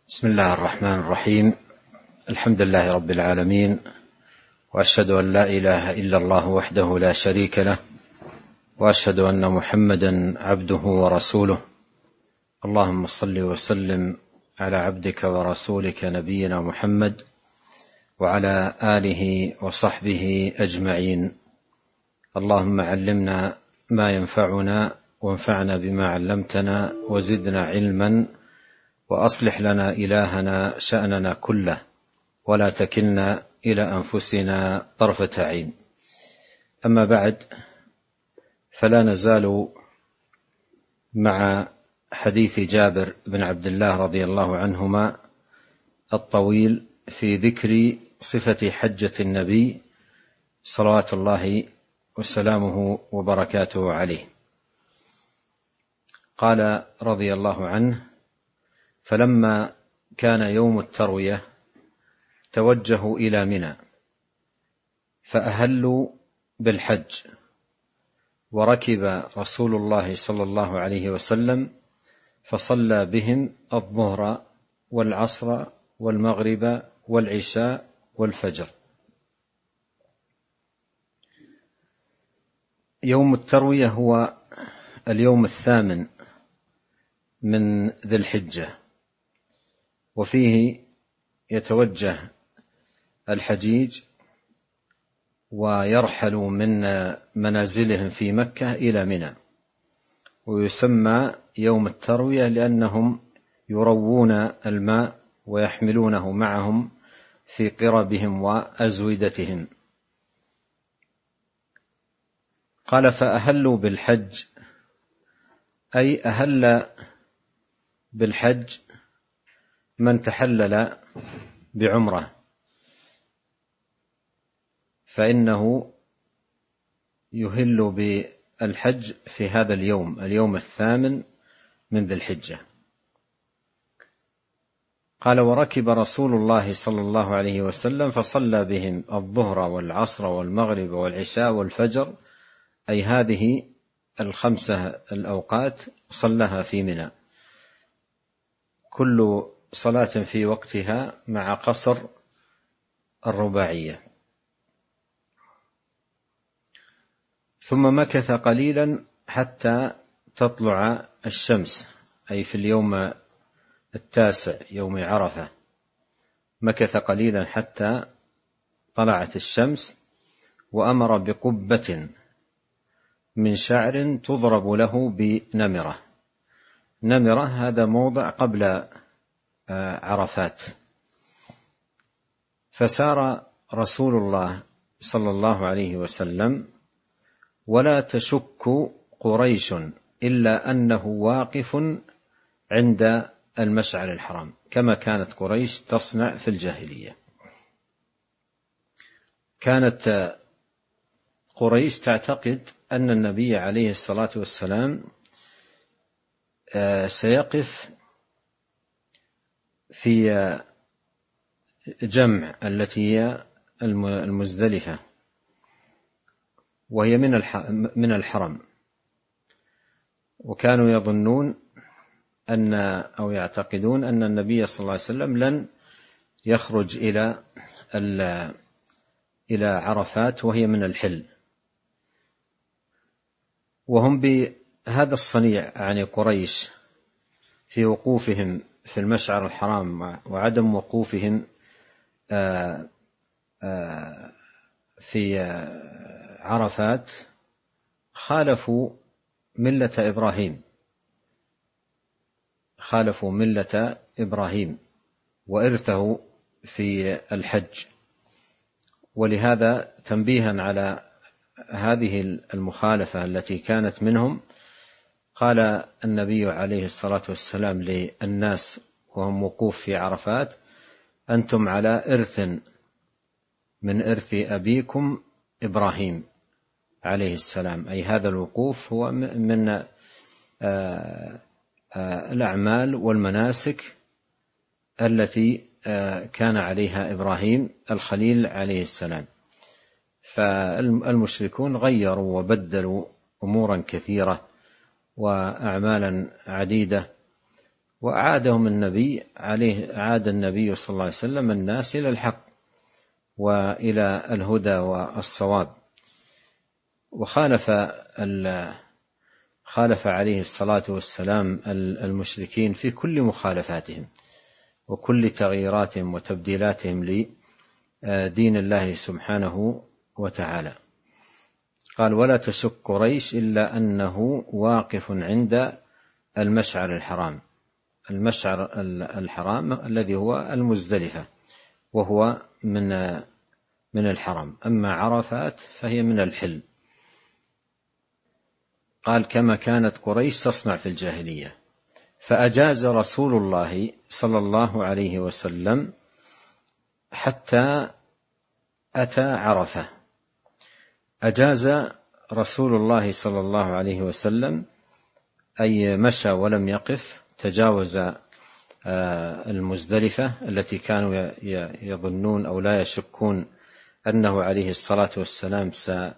بسم الله الرحمن الرحيم. الحمد لله رب العالمين، وأشهد أن لا إله إلا الله وحده لا شريك له، وأشهد أن محمدا عبده ورسوله. اللهم صل وسلم على عبدك ورسولك نبينا محمد وعلى آله وصحبه أجمعين. اللهم علمنا ما ينفعنا وانفعنا بما علمتنا وزدنا علما، وأصلح لنا إلهنا شأننا كله، ولا تكلنا إلى أنفسنا طرفة عين. أما بعد، فلا نزال مع حديث جابر بن عبد الله رضي الله عنهما الطويل في ذكر صفة حجة النبي صلوات الله وسلامه وبركاته عليه. قال رضي الله عنه: فلما كان يوم التروية توجهوا إلى منى فأهلوا بالحج، وركب رسول الله صلى الله عليه وسلم فصلى بهم الظهر والعصر والمغرب والعشاء والفجر. يوم التروية هو اليوم 8 من ذي الحجة، وفيه يتوجه الحجيج ويرحل من منازلهم في مكة إلى منى، ويسمى يوم التروية لأنهم يروون الماء ويحملونه معهم في قربهم وأزودتهم. قال: فأهلوا بالحج، أي أهل بالحج من تحلل بعمرة، فإنه يهل بالحج في هذا اليوم 8 من ذي الحجة. قال: وركب رسول الله صلى الله عليه وسلم فصلى بهم الظهر والعصر والمغرب والعشاء والفجر، أي هذه 5 الأوقات صلىها في منى، كل صلاة في وقتها مع قصر الرباعية. ثم مكث قليلا حتى تطلع الشمس، أي في اليوم 9 يوم عرفة، مكث قليلا حتى طلعت الشمس، وأمر بقبة من شعر تضرب له بنمرة. نمرة هذا موضع قبل عرفات. فسار رسول الله صلى الله عليه وسلم ولا تشك قريش إلا أنه واقف عند المشعر الحرام، كما كانت قريش تصنع في الجاهلية. كانت قريش تعتقد أن النبي عليه الصلاة والسلام سيقف في جمع التي هي المزدلفة، وهي من الحرم، وكانوا يظنون أو يعتقدون أن النبي صلى الله عليه وسلم لن يخرج إلى عرفات وهي من الحل. وهم بهذا الصنيع عن قريش في وقوفهم في المشعر الحرام وعدم وقوفهم في عرفات خالفوا ملة إبراهيم وإرثه في الحج. ولهذا تنبيها على هذه المخالفة التي كانت منهم، قال النبي عليه الصلاة والسلام للناس وهم وقوف في عرفات: أنتم على إرث من إرث أبيكم إبراهيم عليه السلام، أي هذا الوقوف هو من الأعمال والمناسك التي كان عليها إبراهيم الخليل عليه السلام. فالمشركون غيروا وبدلوا أمورا كثيرة وأعمالا عديدة، وأعادهم النبي عليه، أعاد النبي صلى الله عليه وسلم الناس إلى الحق وإلى الهدى والصواب، وخالف عليه الصلاة والسلام المشركين في كل مخالفاتهم وكل تغييراتهم وتبديلاتهم لدين الله سبحانه وتعالى. قال: ولا تشك قريش إلا أنه واقف عند المشعر الحرام. المشعر الحرام الذي هو المزدلفة، وهو من الحرم، أما عرفات فهي من الحل. قال: كما كانت قريش تصنع في الجاهلية. فأجاز رسول الله صلى الله عليه وسلم حتى أتى عرفة. أجاز رسول الله صلى الله عليه وسلم أي مشى ولم يقف، تجاوز المزدلفة التي كانوا يظنون أو لا يشكون أنه عليه الصلاة والسلام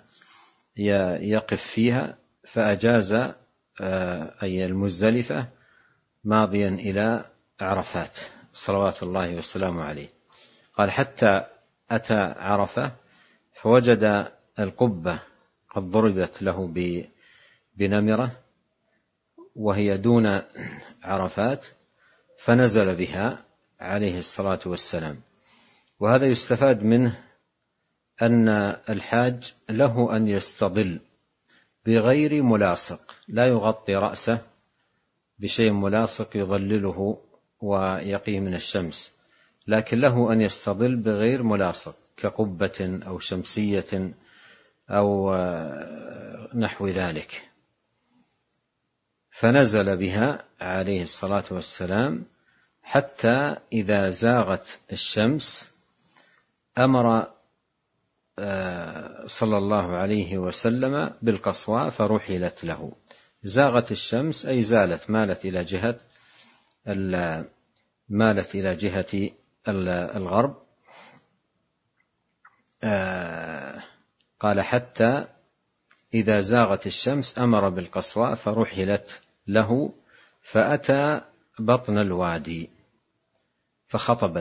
سيقف فيها، فأجاز أي المزدلفة ماضيا إلى عرفات صلوات الله والسلام عليه. قال: حتى أتى عرفة فوجد القبة قد ضربت له بنمرة وهي دون عرفات، فنزل بها عليه الصلاة والسلام. وهذا يستفاد منه أن الحاج له أن يستظل بغير ملاصق، لا يغطي رأسه بشيء ملاصق يظلله ويقيه من الشمس، لكن له أن يستظل بغير ملاصق كقبة أو شمسية أو نحو ذلك. فنزل بها عليه الصلاة والسلام حتى إذا زاغت الشمس أمر صلى الله عليه وسلم بالقصواء فرحلت له. زاغت الشمس أي زالت، مالت إلى جهة الغرب. قال: حتى إذا زاغت الشمس أمر بالقصواء فرحلت له، فأتى بطن الوادي فخطب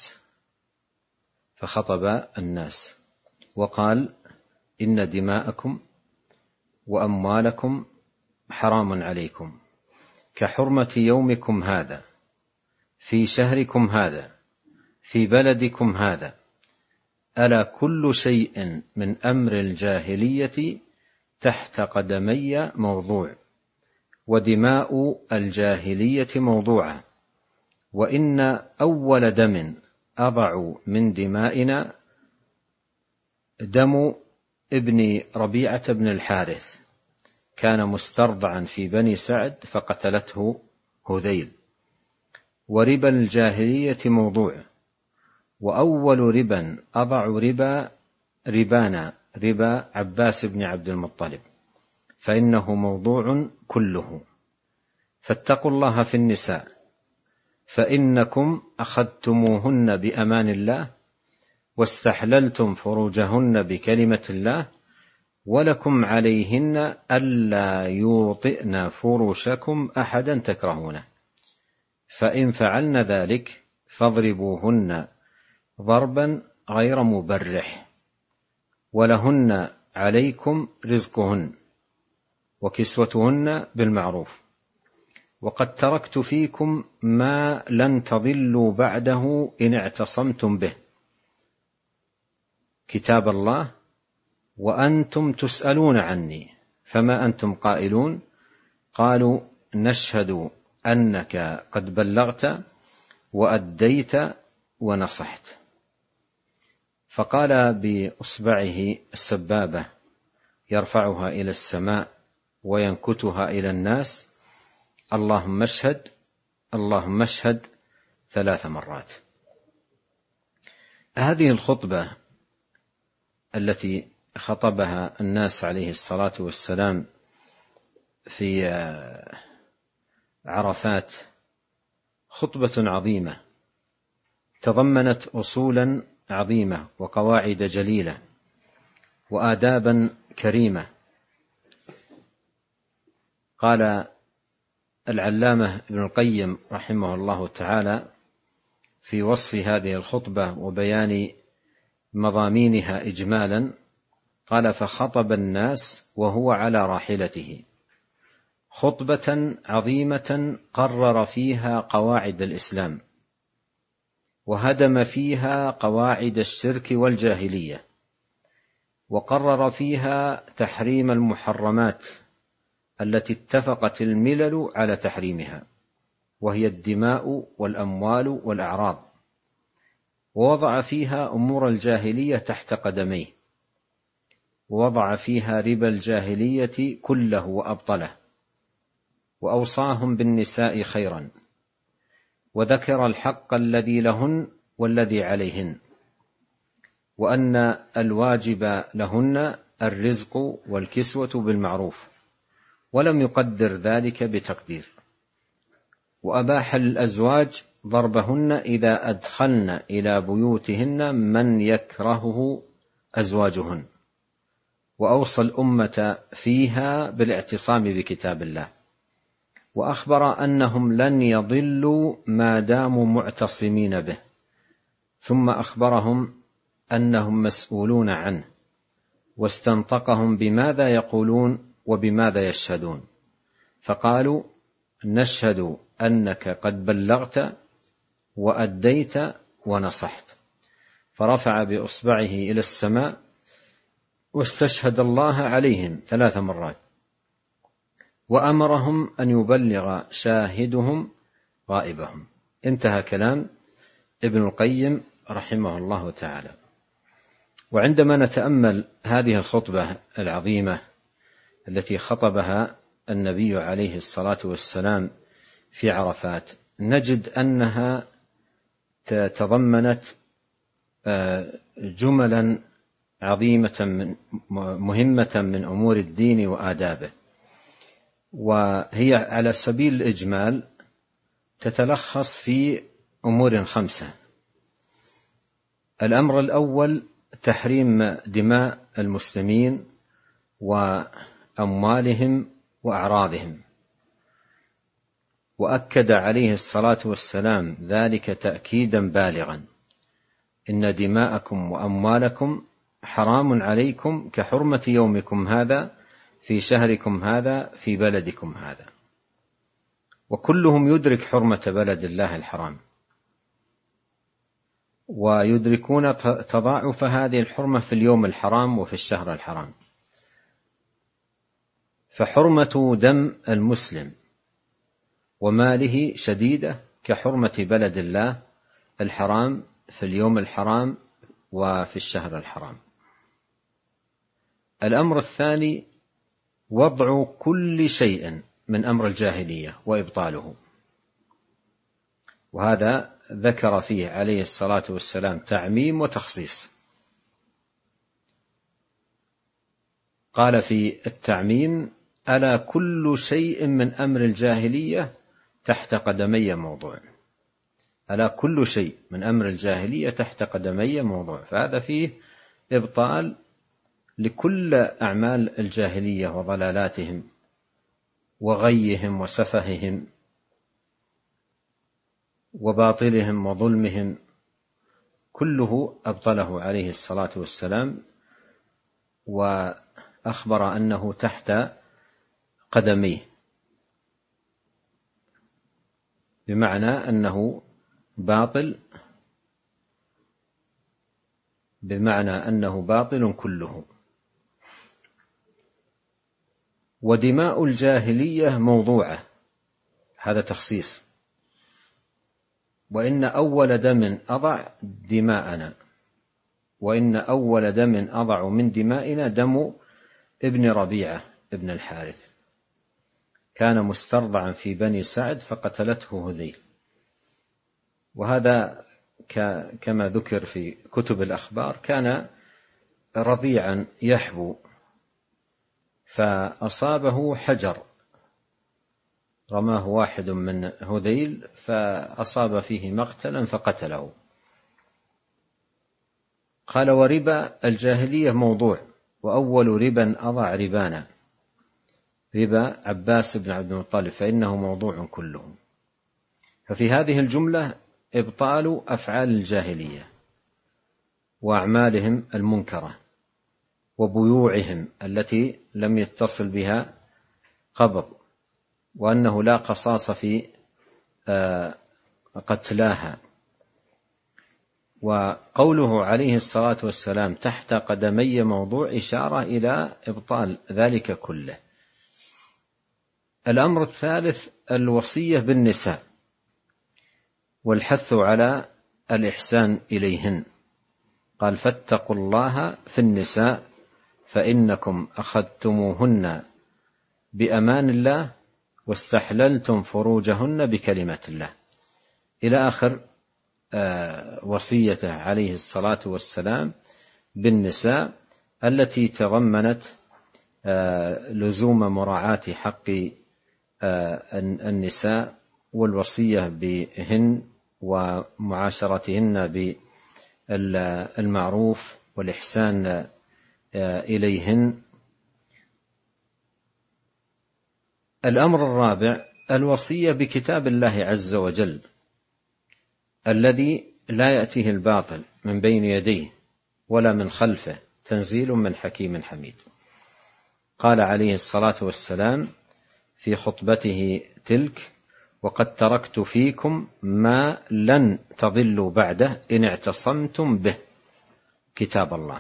الناس وقال: إن دماءكم وأموالكم حرام عليكم كحرمة يومكم هذا في شهركم هذا في بلدكم هذا. ألا كل شيء من أمر الجاهلية تحت قدمي موضوع، ودماء الجاهلية موضوعة، وإن أول دم أضع من دمائنا دم ابن ربيعة بن الحارث، كان مسترضعا في بني سعد فقتلته هذيل. وربا الجاهلية موضوع، وأول ربا أضع ربا عباس بن عبد المطلب، فإنه موضوع كله. فاتقوا الله في النساء، فإنكم أخذتموهن بأمان الله واستحللتم فروجهن بكلمة الله، ولكم عليهن ألا يوطئن فرشكم أحدا تكرهونه، فإن فعلن ذلك فاضربوهن ضربا غير مبرح، ولهن عليكم رزقهن وكسوتهن بالمعروف، وقد تركت فيكم ما لن تضلوا بعده إن اعتصمتم به، كتاب الله، وأنتم تسألون عني، فما أنتم قائلون؟ قالوا: نشهد أنك قد بلغت وأديت ونصحت. فقال بإصبعه السبابة يرفعها إلى السماء وينكتها إلى الناس: اللهم اشهد، اللهم اشهد 3 مرات. هذه الخطبة التي خطبها الناس عليه الصلاة والسلام في عرفات خطبة عظيمة تضمنت أصولا عظيمة وقواعد جليلة وآدابا كريمة. قال العلامة ابن القيم رحمه الله تعالى في وصف هذه الخطبة وبيان مضامينها إجمالا قال: فخطب الناس وهو على راحلته خطبة عظيمة قرر فيها قواعد الإسلام، وهدم فيها قواعد الشرك والجاهلية، وقرر فيها تحريم المحرمات التي اتفقت الملل على تحريمها، وهي الدماء والأموال والأعراض، ووضع فيها أمور الجاهلية تحت قدميه، ووضع فيها ربا الجاهلية كله وأبطله، وأوصاهم بالنساء خيرا، وذكر الحق الذي لهن والذي عليهن، وأن الواجب لهن الرزق والكسوة بالمعروف، ولم يقدر ذلك بتقدير، وأباح للأزواج ضربهن إذا أدخلن إلى بيوتهن من يكرهه أزواجهن، وأوصى الأمة فيها بالاعتصام بكتاب الله، وأخبر أنهم لن يضلوا ما داموا معتصمين به، ثم أخبرهم أنهم مسؤولون عنه، واستنطقهم بماذا يقولون وبماذا يشهدون، فقالوا: نشهد أنك قد بلغت وأديت ونصحت. فرفع بإصبعه إلى السماء واستشهد الله عليهم 3 مرات، وأمرهم أن يبلغ شاهدهم غائبهم. انتهى كلام ابن القيم رحمه الله تعالى. وعندما نتأمل هذه الخطبة العظيمة التي خطبها النبي عليه الصلاة والسلام في عرفات، نجد أنها تضمنت جملا عظيمة مهمة من أمور الدين وآدابه، وهي على سبيل الإجمال تتلخص في أمور 5. الأمر الأول: تحريم دماء المسلمين وأموالهم وأعراضهم، وأكد عليه الصلاة والسلام ذلك تأكيدا بالغا: إن دماءكم وأموالكم حرام عليكم كحرمة يومكم هذا في شهركم هذا في بلدكم هذا. وكلهم يدرك حرمة بلد الله الحرام، ويدركون تضاعف هذه الحرمة في اليوم الحرام وفي الشهر الحرام. فحرمة دم المسلم وماله شديدة كحرمة بلد الله الحرام في اليوم الحرام وفي الشهر الحرام. الأمر الثاني: وضع كل شيء من أمر الجاهلية وإبطاله، وهذا ذكر فيه عليه الصلاة والسلام تعميم وتخصيص. قال في التعميم: ألا كل شيء من أمر الجاهلية تحت قدمي موضوع. ألا كل شيء من أمر الجاهلية تحت قدمي موضوع. فهذا فيه إبطال لكل أعمال الجاهلية وضلالاتهم وغيهم وسفههم وباطلهم وظلمهم، كله أبطله عليه الصلاة والسلام، وأخبر أنه تحت قدميه، بمعنى أنه باطل، بمعنى أنه باطل كله. ودماء الجاهلية موضوعة، هذا تخصيص: وإن أول دم أضع دماءنا، وإن أول دم أضع من دمائنا دم ابن ربيعة ابن الحارث، كان مسترضعا في بني سعد فقتلته هذيل. وهذا كما ذكر في كتب الأخبار كان رضيعا يحبو، فأصابه حجر، رماه واحد من هذيل فأصاب فيه مقتلا فقتله. قال: وربا الجاهلية موضوع، وأول ربا أضع ربانا. ربا عباس بن عبد المطلب فإنه موضوع كله. ففي هذه الجملة إبطال أفعال الجاهلية وأعمالهم المنكرة وبيوعهم التي لم يتصل بها قبض، وأنه لا قصاص في قتلاها. وقوله عليه الصلاة والسلام تحت قدمي موضوع إشارة إلى إبطال ذلك كله. الأمر الثالث الوصية بالنساء والحث على الإحسان إليهن. قال فاتقوا الله في النساء فإنكم أخذتموهن بأمان الله واستحللتم فروجهن بكلمة الله، إلى آخر وصيته عليه الصلاة والسلام بالنساء التي تضمنت لزوم مراعاة حق النساء والوصية بهن ومعاشرتهن بالمعروف والإحسان إليهن. الأمر الرابع الوصية بكتاب الله عز وجل الذي لا يأتيه الباطل من بين يديه ولا من خلفه، تنزيل من حكيم حميد. قال عليه الصلاة والسلام في خطبته تلك وقد تركت فيكم ما لن تضلوا بعده إن اعتصمتم به، كتاب الله.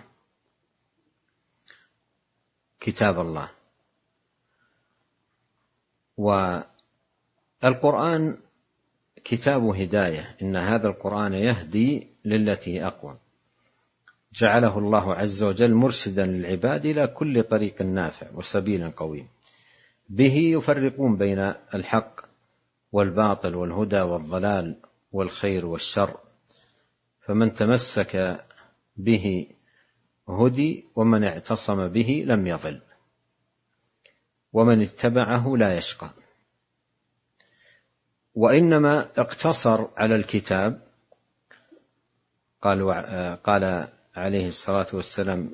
كتاب الله. والقرآن كتاب هداية، إن هذا القرآن يهدي للتي أقوى. جعله الله عز وجل مرشدا للعباد إلى كل طريق نافع وسبيل قويم، به يفرقون بين الحق والباطل والهدى والضلال والخير والشر، فمن تمسك به هدي ومن اعتصم به لم يضل ومن اتبعه لا يشقى. وإنما اقتصر على الكتاب، قال عليه الصلاة والسلام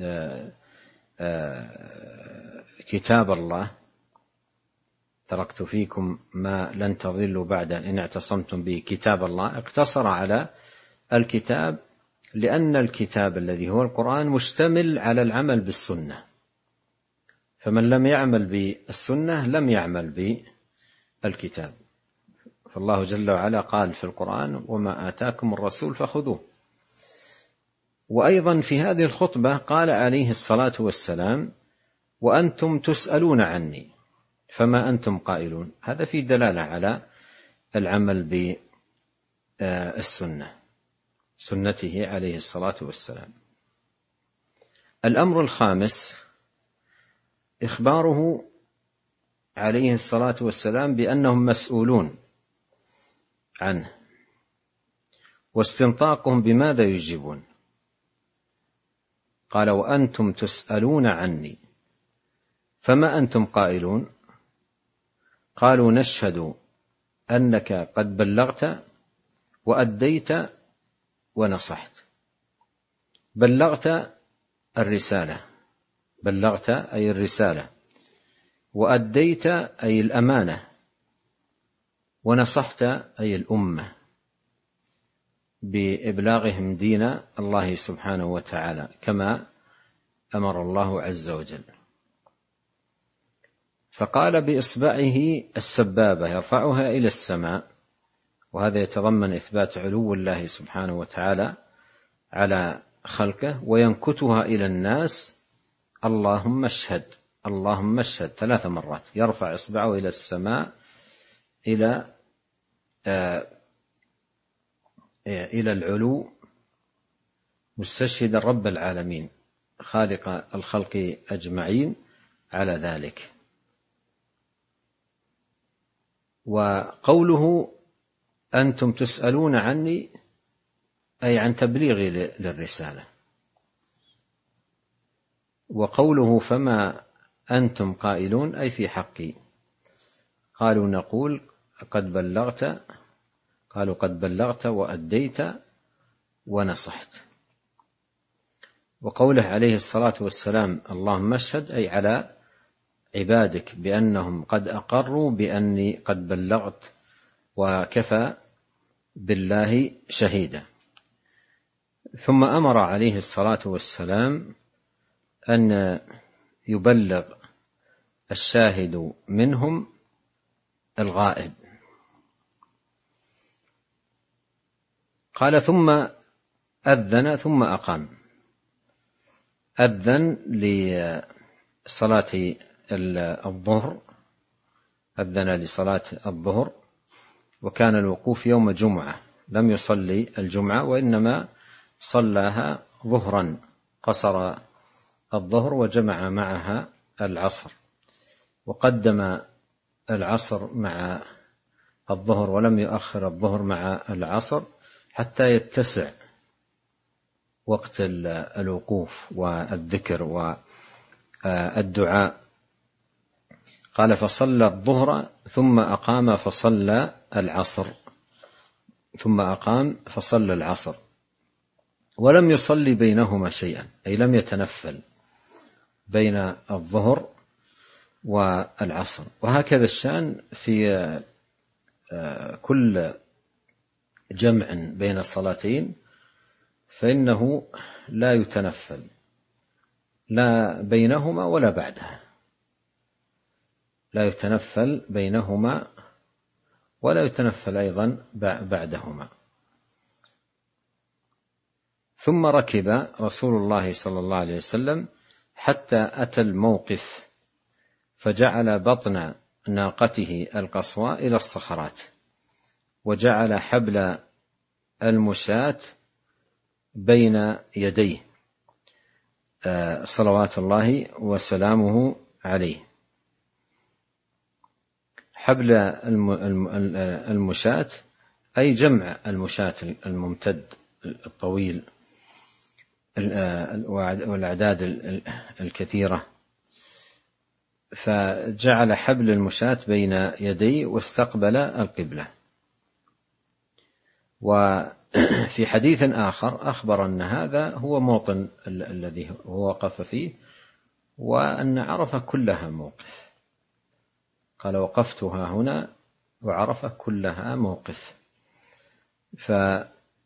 كتاب الله تركت فيكم ما لن تضلوا بعد إن اعتصمتم به، كتاب الله. اقتصر على الكتاب لأن الكتاب الذي هو القرآن مشتمل على العمل بالسنة، فمن لم يعمل بالسنة لم يعمل بالكتاب. فالله جل وعلا قال في القرآن وما آتاكم الرسول فخذوه. وأيضا في هذه الخطبة قال عليه الصلاة والسلام وأنتم تسألون عني فما أنتم قائلون. هذا في دلالة على العمل بالسنة، سنته عليه الصلاة والسلام. الأمر الخامس إخباره عليه الصلاة والسلام بأنهم مسؤولون عنه، واستنطاقهم بماذا يجيبون. قال وأنتم تسألون عني فما أنتم قائلون. قالوا نشهد أنك قد بلغت وأديت ونصحت. بلغت الرسالة، بلغت أي الرسالة، وأديت أي الأمانة، ونصحت أي الأمة بإبلاغهم دين الله سبحانه وتعالى كما أمر الله عز وجل. فقال بإصبعه السبابة يرفعها إلى السماء، وهذا يتضمن إثبات علو الله سبحانه وتعالى على خلقه، وينكتها إلى الناس اللهم اشهد، اللهم اشهد 3 مرات. يرفع إصبعه إلى السماء إلى العلو مستشهدا رب العالمين خالق الخلق أجمعين على ذلك. وقوله أنتم تسألون عني أي عن تبليغي للرسالة. وقوله فما أنتم قائلون أي في حقي. قالوا نقول قد بلغت، قالوا قد بلغت وأديت ونصحت. وقوله عليه الصلاة والسلام اللهم اشهد أي على عبادك بأنهم قد أقروا بأني قد بلغت وكفى بالله شهيدا. ثم أمر عليه الصلاة والسلام أن يبلغ الشاهد منهم الغائب. قال ثم أذن ثم أقام. أذن لصلاة الظهر، أذن لصلاة الظهر، وكان الوقوف يوم جمعة، لم يصلي الجمعة وإنما صلاها ظهرا، قصر الظهر وجمع معها العصر، وقدم العصر مع الظهر ولم يؤخر الظهر مع العصر حتى يتسع وقت الوقوف والذكر والدعاء. قال فصلى الظهر ثم أقام فصلى العصر، ثم أقام فصلى العصر، ولم يصلي بينهما شيئا، أي لم يتنفل بين الظهر والعصر. وهكذا الشأن في كل جمع بين الصلاتين، فإنه لا يتنفل لا بينهما ولا بعدها، لا يتنفل بينهما ولا يتنفل أيضا بعدهما. ثم ركب رسول الله صلى الله عليه وسلم حتى أتى الموقف، فجعل بطن ناقته القصواء إلى الصخرات، وجعل حبل المشاة بين يديه صلوات الله وسلامه عليه. حبل المشاة أي جمع المشاة الممتد الطويل والأعداد الكثيرة، فجعل حبل المشاة بين يديه واستقبل القبلة. وفي حديث آخر أخبر أن هذا هو موطن الذي هو وقف فيه، وأن عرفة كلها موقف. قال وقفتها هنا وعرفة كلها موقف، فلا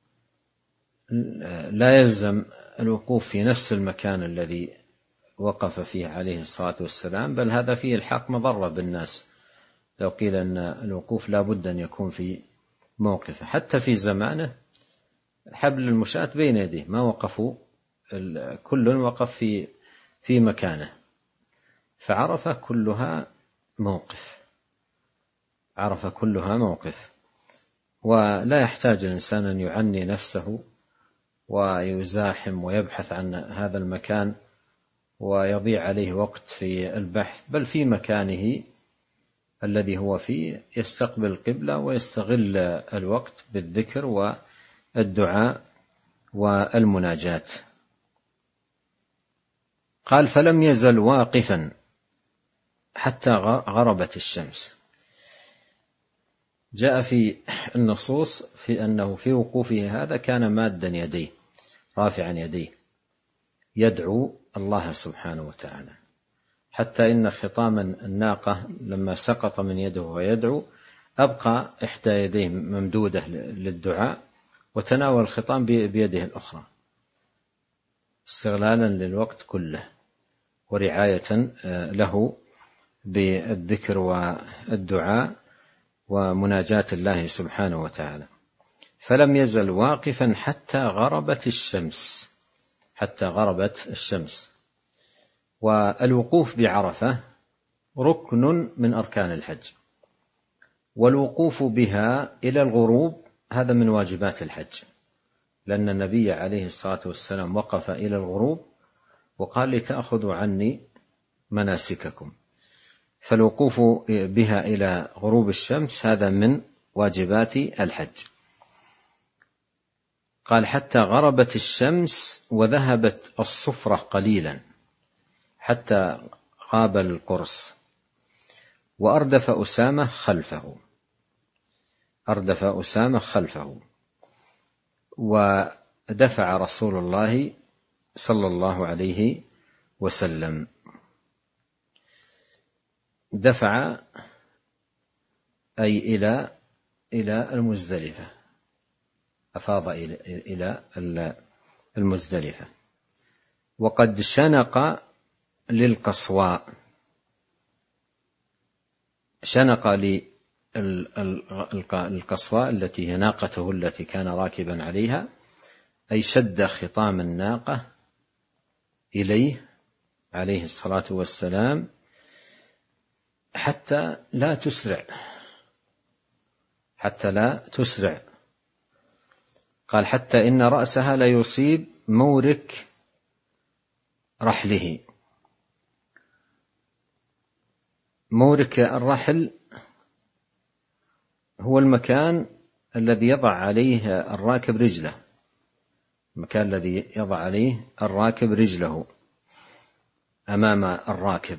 يلزم الوقوف في نفس المكان الذي وقف فيه عليه الصلاة والسلام، بل هذا فيه الحق مضرة بالناس لو قيل أن الوقوف لا بد أن يكون في موقفه. حتى في زمانه حبل المشاة بين يديه، ما وقفوا، كل وقف في مكانه، فعرف كلها موقف، عرف كلها موقف. ولا يحتاج الإنسان أن يعني نفسه ويزاحم ويبحث عن هذا المكان ويضيع عليه وقت في البحث، بل في مكانه الذي هو فيه يستقبل القبلة ويستغل الوقت بالذكر والدعاء والمناجاة. قال فلم يزل واقفا حتى غربت الشمس. جاء في النصوص في أنه في وقوفه هذا كان مادا يديه، رافعا يديه يدعو الله سبحانه وتعالى، حتى إن خطام الناقة لما سقط من يده ويدعو أبقى إحدى يديه ممدودة للدعاء، وتناول الخطام بيده الأخرى استغلالا للوقت كله ورعاية له بالذكر والدعاء ومناجاة الله سبحانه وتعالى. فلم يزل واقفا حتى غربت الشمس، حتى غربت الشمس. والوقوف بعرفة ركن من أركان الحج، والوقوف بها إلى الغروب هذا من واجبات الحج، لأن النبي عليه الصلاة والسلام وقف إلى الغروب وقال لتأخذوا عني مناسككم، فالوقوف بها إلى غروب الشمس هذا من واجبات الحج. قال حتى غربت الشمس وذهبت الصفرة قليلا حتى غاب القرص، وأردف أسامة خلفه، أردف أسامة خلفه، ودفع رسول الله صلى الله عليه وسلم. دفع أي إلى المزدلفة، أفاض إلى المزدلفة. وقد شنق للقصواء، شنق للقصواء التي هي ناقته التي كان راكبا عليها، أي شد خطام الناقة إليه عليه الصلاة والسلام حتى لا تسرع. قال حتى إن رأسها لا يصيب مورك رحله. مورك الرحل هو المكان الذي يضع عليه الراكب رجله، المكان الذي يضع عليه الراكب رجله أمام الراكب.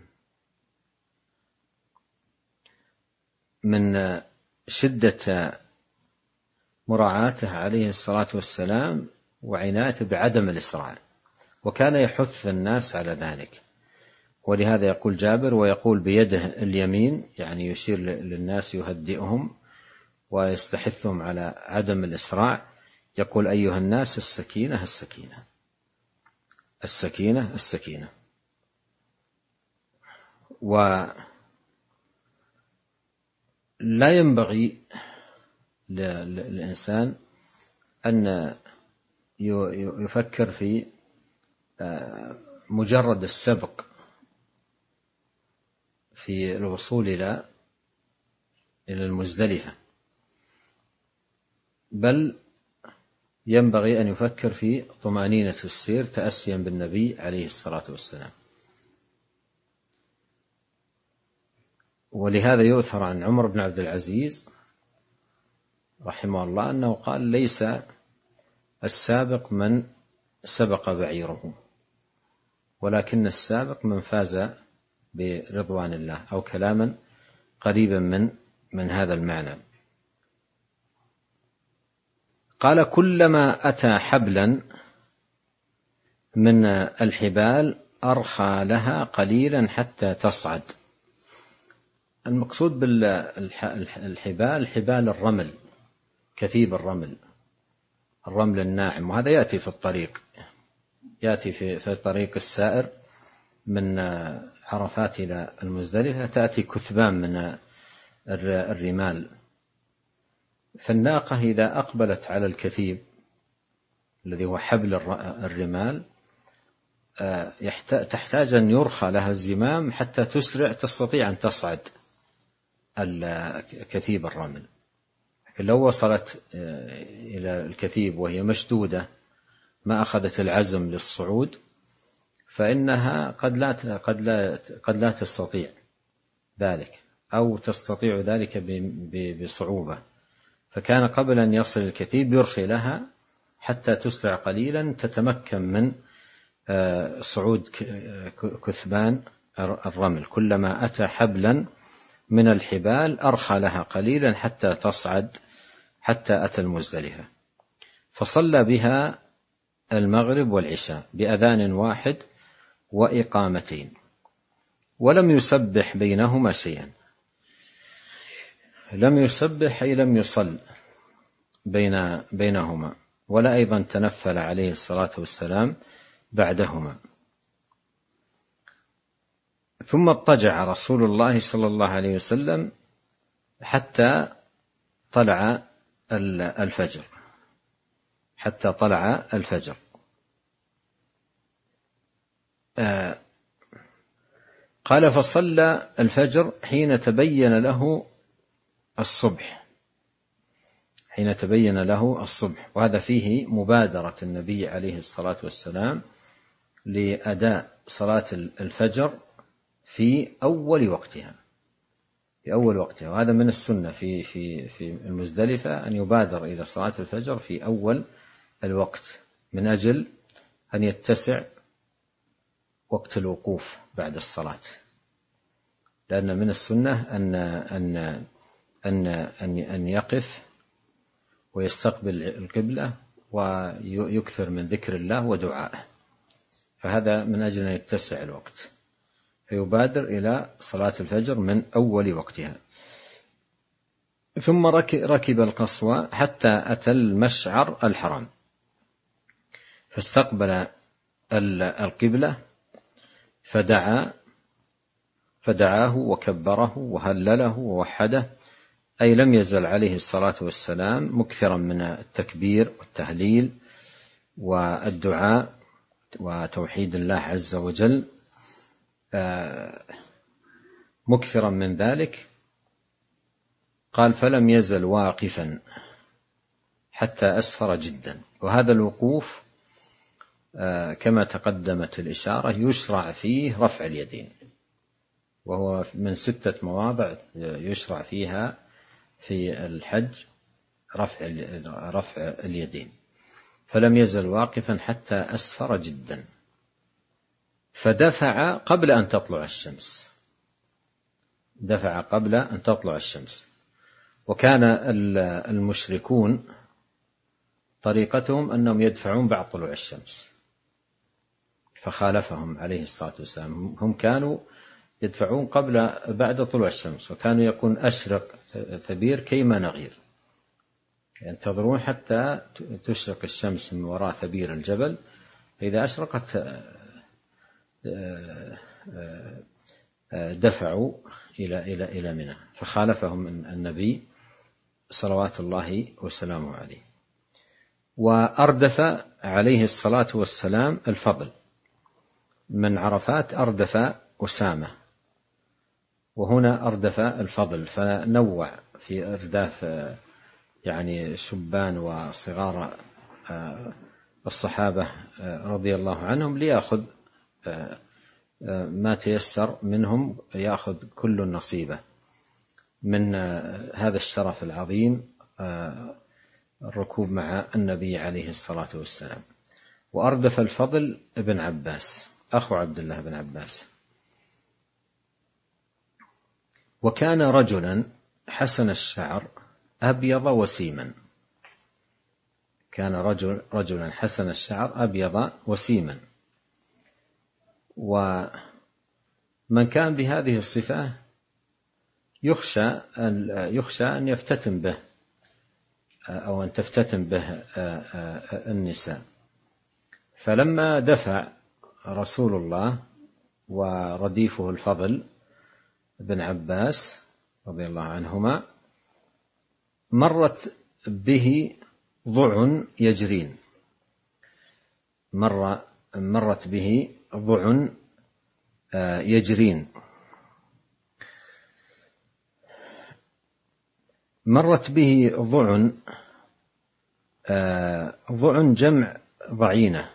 من شدة مراعاته عليه الصلاة والسلام وعنايته بعدم الإسراع، وكان يحث الناس على ذلك. ولهذا يقول جابر ويقول بيده اليمين، يعني يشير للناس يهدئهم ويستحثهم على عدم الإسراع، يقول أيها الناس السكينة السكينة السكينة السكينة. ولا ينبغي للإنسان أن يفكر في مجرد السبق في الوصول إلى المزدلفة، بل ينبغي أن يفكر في طمأنينة السير تأسيا بالنبي عليه الصلاة والسلام. ولهذا يؤثر عن عمر بن عبد العزيز رحمه الله أنه قال ليس السابق من سبق بعيره، ولكن السابق من فاز برضوان الله، أو كلاما قريبا من هذا المعنى. قال كلما أتى حبلا من الحبال أرخى لها قليلا حتى تصعد. المقصود بالحبال حبال الرمل، كثيب الرمل الناعم، وهذا يأتي في الطريق، يأتي في طريق السائر من عرفات إلى المزدلفة، تأتي كثبان من الرمال. فالناقة إذا أقبلت على الكثيب الذي هو حبل الرمال تحتاج أن يرخى لها الزمام حتى تستطيع أن تصعد كثيب الرمل. لكن لو وصلت إلى الكثيب وهي مشدودة ما أخذت العزم للصعود فإنها قد لا تستطيع ذلك، أو تستطيع ذلك بصعوبة. فكان قبل أن يصل الكثيب يرخي لها حتى تسرع قليلا تتمكن من صعود كثبان الرمل. كلما أتى حبلا من الحبال أرخى لها قليلا حتى تصعد، حتى أتى المزدلفة. فصلى بها المغرب والعشاء بأذان واحد وإقامتين، ولم يسبح بينهما شيئا. لم يسبح أي لم يصل بينهما، ولا أيضا تنفل عليه الصلاة والسلام بعدهما. ثم اضطجع رسول الله صلى الله عليه وسلم حتى طلع الفجر، قال فصلى الفجر حين تبين له الصبح. وهذا فيه مبادرة النبي عليه الصلاة والسلام لأداء صلاة الفجر في أول وقتها، وهذا من السنة في المزدلفة أن يبادر إلى صلاة الفجر في أول الوقت، من أجل أن يتسع وقت الوقوف بعد الصلاة، لأن من السنة أن يقف ويستقبل القبلة ويكثر من ذكر الله ودعائه، فهذا من أجل أن يتسع الوقت. فيبادر إلى صلاة الفجر من أول وقتها. ثم ركب القصوى حتى أتى المشعر الحرام، فاستقبل القبلة فدعاه وكبره وهلله ووحده، أي لم يزل عليه الصلاة والسلام مكثرا من التكبير والتهليل والدعاء وتوحيد الله عز وجل، مكثرا من ذلك. قال فلم يزل واقفا حتى أسفر جدا. وهذا الوقوف كما تقدمت الإشارة يشرع فيه رفع اليدين، وهو من 6 مواضع يشرع فيها في الحج رفع اليدين. فلم يزل واقفا حتى أسفر جدا، فدفع قبل أن تطلع الشمس، دفع قبل أن تطلع الشمس. وكان المشركون طريقتهم أنهم يدفعون بعد طلوع الشمس، فخالفهم عليه الصلاة والسلام. هم كانوا يدفعون بعد طلوع الشمس، وكانوا يكون أشرق ثبير كيما نغير، ينتظرون حتى تشرق الشمس من وراء ثبير الجبل، فإذا أشرقت دفعوا إلى منى، فخالفهم النبي صلوات الله وسلامه عليه. وأردف عليه الصلاة والسلام الفضل من عرفات، أردف أسامة، وهنا أردف الفضل، فنوع في إرداف يعني شبان وصغار الصحابة رضي الله عنهم، ليأخذ ما تيسر منهم، يأخذ كل نصيبه من هذا الشرف العظيم، الركوب مع النبي عليه الصلاة والسلام. وأردف الفضل ابن عباس أخو عبد الله بن عباس. وكان رجلا حسن الشعر أبيض وسيما، كان رجلا حسن الشعر أبيض وسيما. ومن كان بهذه الصفة يخشى أن يفتتن به أو أن تفتتن به النساء. فلما دفع رسول الله ورديفه الفضل بن عباس رضي الله عنهما، مرت به ضع يجرين، مرت به ضع يجرين، مرت به ضع جمع ضعينة،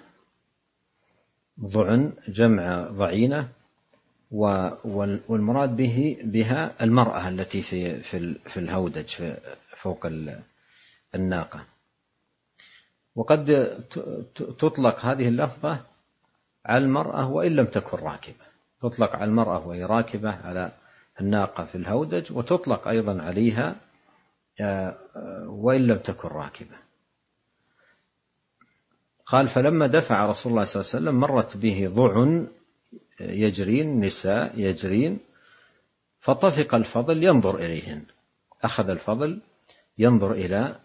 ضع جمع ضعينة، والمراد بها المرأة التي في الهودج فوق الناقة. وقد تطلق هذه اللفظة على المرأة وإن لم تكن راكبة، تطلق على المرأة وهي راكبة على الناقة في الهودج، وتطلق أيضا عليها وإن لم تكن راكبة. قال فلما دفع رسول الله صلى الله عليه وسلم مرت به ضع يجرين، نساء يجرين، فطفق الفضل ينظر إليهن، أخذ الفضل ينظر إلى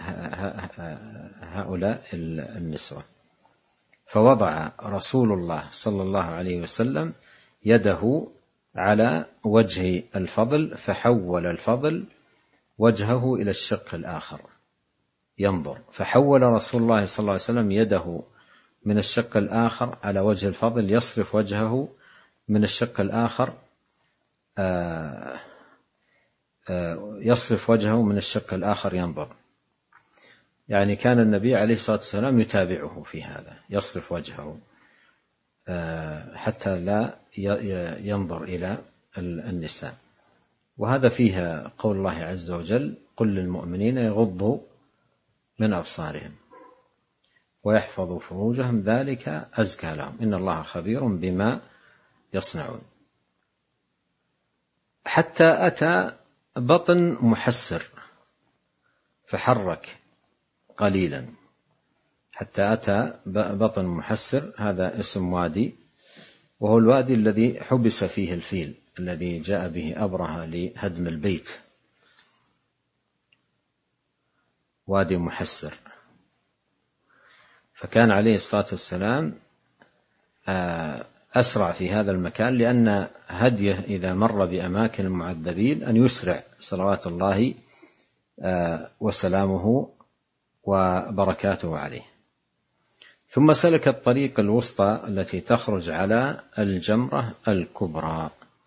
هؤلاء النسوة. فوضع رسول الله صلى الله عليه وسلم يده على وجه الفضل، فحول الفضل وجهه إلى الشق الآخر ينظر، فحول رسول الله صلى الله عليه وسلم يده من الشق الآخر على وجه الفضل، يصرف وجهه من الشق الآخر، يصرف وجهه من الشق الآخر ينظر. يعني كان النبي عليه الصلاة والسلام يتابعه في هذا، يصرف وجهه حتى لا ينظر إلى النساء. وهذا فيها قول الله عز وجل قل للمؤمنين يغضوا من أبصارهم ويحفظوا فروجهم ذلك أزكى لهم إن الله خبير بما يصنعون. حتى أتى بطن محسر فحرك قليلا، حتى أتى بطن محسر، هذا اسم وادي وهو الوادي الذي حبس فيه الفيل الذي جاء به أبرهة لهدم البيت، وادي محسر. فكان عليه الصلاة والسلام أسرع في هذا المكان، لأن هديه إذا مر بأماكن المعذبين أن يسرع صلوات الله وسلامه وبركاته عليه. ثم سلك الطريق الوسطى التي تخرج على الجمرة الكبرى،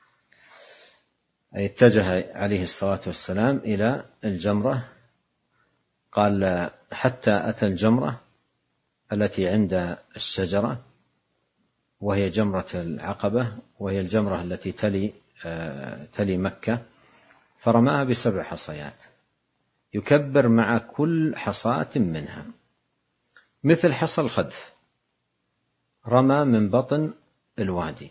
أي اتجه عليه الصلاة والسلام إلى الجمرة. قال حتى أتى الجمرة التي عند الشجرة، وهي جمرة العقبة، وهي الجمرة التي تلي مكة، فرماها ب7 حصيات، يكبر مع كل حصاة منها مثل حصى الخذف، رمى من بطن الوادي.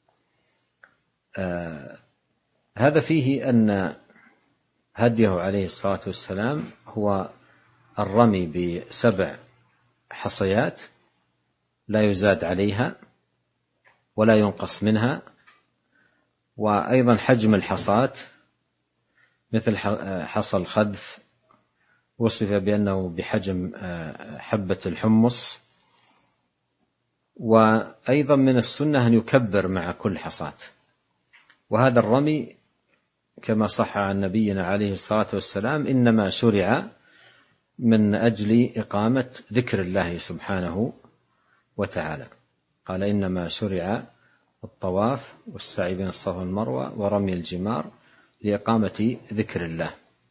هذا فيه أن هديه عليه الصلاة والسلام هو الرمي ب7 حصيات لا يزاد عليها ولا ينقص منها. وأيضا حجم الحصاة مثل حصى الخذف وصف بأنه بحجم حبة الحمص. وأيضا من السنة أن يكبر مع كل حصاة. وهذا الرمي كما صح عن نبينا عليه الصلاة والسلام إنما شرع من أجل إقامة ذكر الله سبحانه وتعالى. قال إنما شرع الطواف والسعي بين الصفا والمروة ورمي الجمار لإقامة ذكر الله.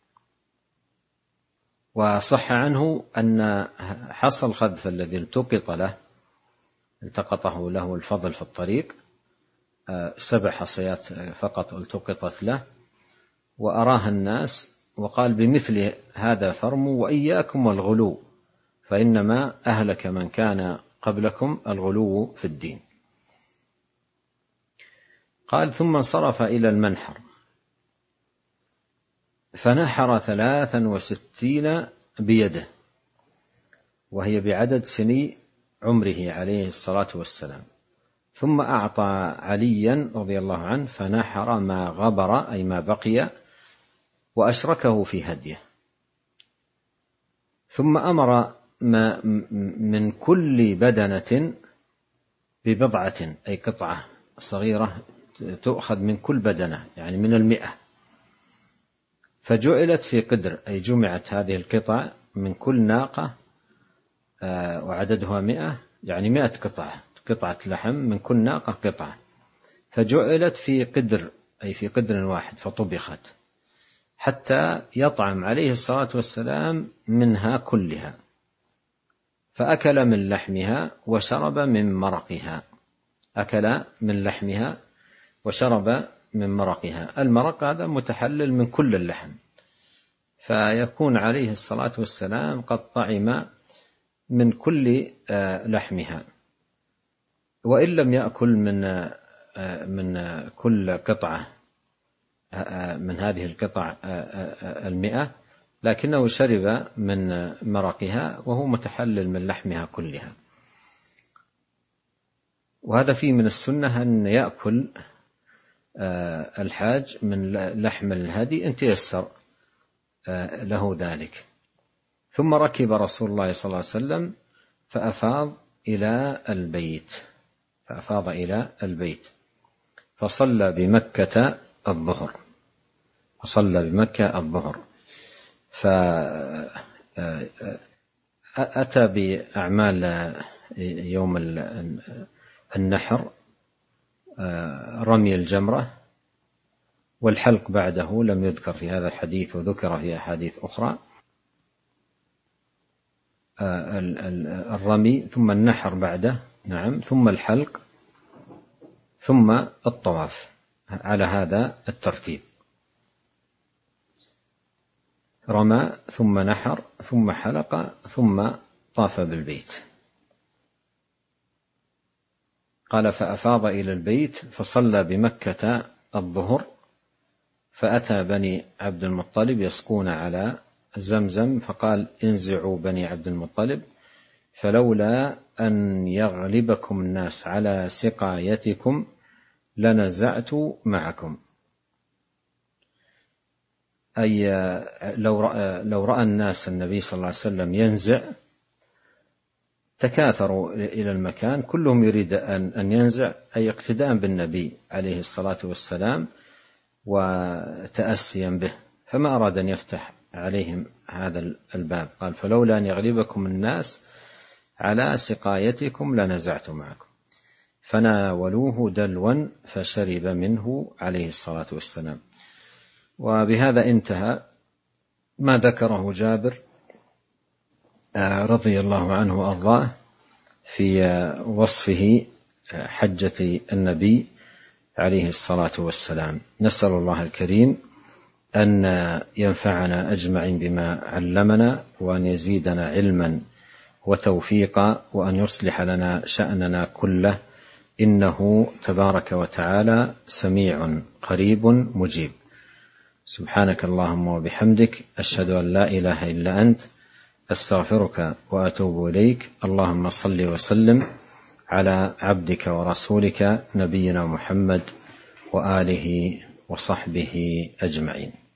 وصح عنه أن حصى الخذف الذي التقطه له الفضل في الطريق 7 حصيات فقط التقطت له، وأراها الناس وقال بمثل هذا فرموا وإياكم والغلو، فإنما أهلك من كان قبلكم الغلو في الدين. قال ثم انصرف إلى المنحر فنحر 63 بيده، وهي بعدد سني عمره عليه الصلاة والسلام. ثم أعطى عليا رضي الله عنه فنحر ما غبر أي ما بقي وأشركه في هديه. ثم أمر من كل بدنة ببضعة أي قطعة صغيرة تؤخذ من كل بدنة، يعني من 100، فجعلت في قدر أي جمعت هذه القطع من كل ناقة وعددها 100، يعني 100 قطعة لحم من كل ناقة قطعة، فجعلت في قدر أي في قدر واحد فطبخت حتى يطعم عليه الصلاة والسلام منها كلها، فأكل من لحمها وشرب من مرقها. أكل من لحمها وشرب من مرقها. المرق هذا متحلل من كل اللحم، فيكون عليه الصلاة والسلام قد طعم من كل لحمها، وإن لم يأكل من كل قطعة من هذه القطع 100، لكنه شرب من مرقها وهو متحلل من لحمها كلها. وهذا فيه من السنة أن يأكل الحاج من لحم الهدي إن تيسر له ذلك. ثم ركب رسول الله صلى الله عليه وسلم فأفاض إلى البيت فصلى بمكة الظهر. فأتى بأعمال يوم النحر رمي الجمرة، والحلق بعده لم يذكر في هذا الحديث وذكر في أحاديث أخرى. الرمي ثم النحر بعده، نعم، ثم الحلق ثم الطواف، على هذا الترتيب: رمى ثم نحر ثم حلق ثم طاف بالبيت. قال فأفاض إلى البيت فصلى بمكة الظهر، فأتى بني عبد المطلب يسقون على زمزم، فقال انزعوا بني عبد المطلب، فلولا أن يغلبكم الناس على سقايتكم لنزعت معكم. أي لو رأى الناس النبي صلى الله عليه وسلم ينزع تكاثروا إلى المكان، كلهم يريد أن ينزع، أي اقتداء بالنبي عليه الصلاة والسلام وتأسيا به، فما أراد أن يفتح عليهم هذا الباب. قال فلولا أن يغلبكم الناس على سقايتكم لنزعت معكم، فناولوه دلوا فشرب منه عليه الصلاة والسلام. وبهذا انتهى ما ذكره جابر رضي الله عنه وأرضاه في وصفه حجة النبي عليه الصلاة والسلام. نسأل الله الكريم أن ينفعنا أجمعين بما علمنا، وأن يزيدنا علما وتوفيقا، وأن يصلح لنا شأننا كله، إنه تبارك وتعالى سميع قريب مجيب. سبحانك اللهم وبحمدك، أشهد أن لا إله إلا أنت، أستغفرك وأتوب إليك. اللهم صل وسلم على عبدك ورسولك نبينا محمد وآله وصحبه أجمعين.